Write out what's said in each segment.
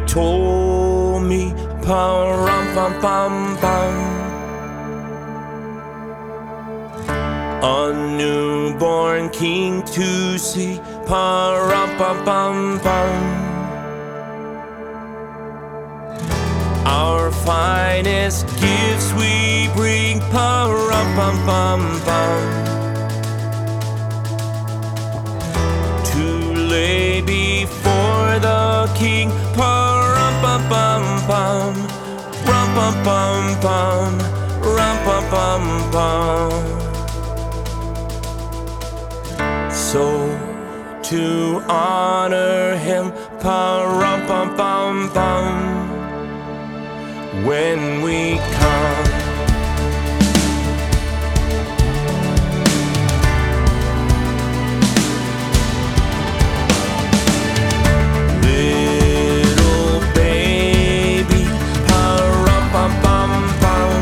told me, pa-rum-pum-pum-pum, a newborn king to see, pa-rum-pum-pum-pum. Our finest gifts we bring, pa-rum-pum-pum-pum, to lay before the king, pa-rum-pum-pum-pum, rum-pum-pum-pum, rum-pum-pum-pum. So to honor him, pa-rum-pum-pum-pum, when we come, little baby, pa-rum-pum-pum-pum,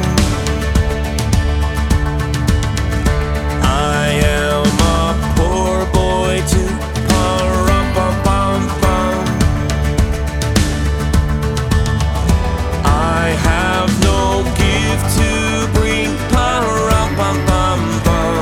I am a poor boy too, pa-rum-pum-pum-pum, I have no gift to bring, pa-rum-pum-pum-pum,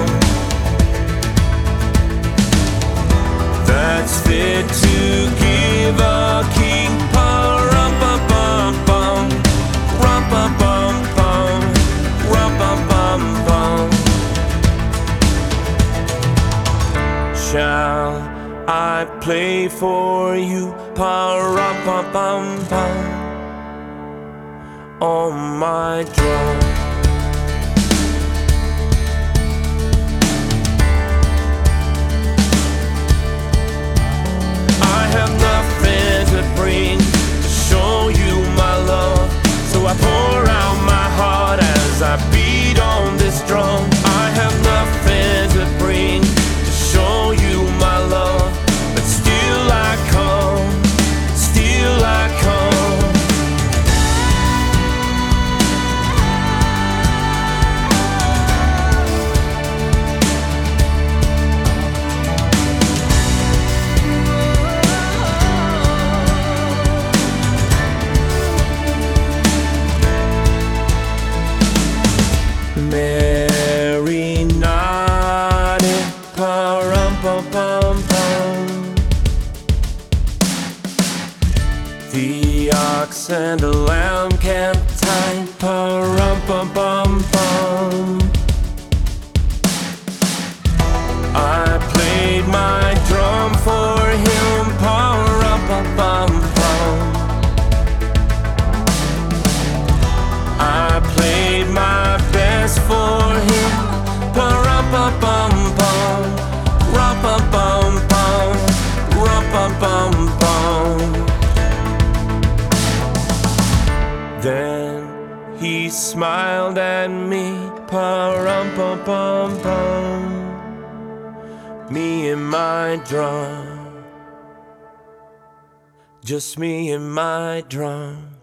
that's fit to give a king, pa-rum-pum-pum-pum, rum-pum-pum-pum, rum-pum-pum-pum. Shall I play for you, pa-rum-pum-pum-pum, on my drum? I have nothing to bring to show you my love, so I pour out my heart as I beat on this drum. I have nothing to bring to show you my love, but still I come, still I come. Mary nodded, pa-rum-pum-pum-pum, the ox and the lamb kept time, pa-rum-pum-pum-pum. I played my drum for him, pa-rum-pum-pum-pum, I played my best for him, pa-rum-pum-pum-pum, rum-pum-pum-pum, rum-pum-pum-pum. Then he smiled at me, pa-rum-pum-pum-pum, me and my drum, just me and my drum.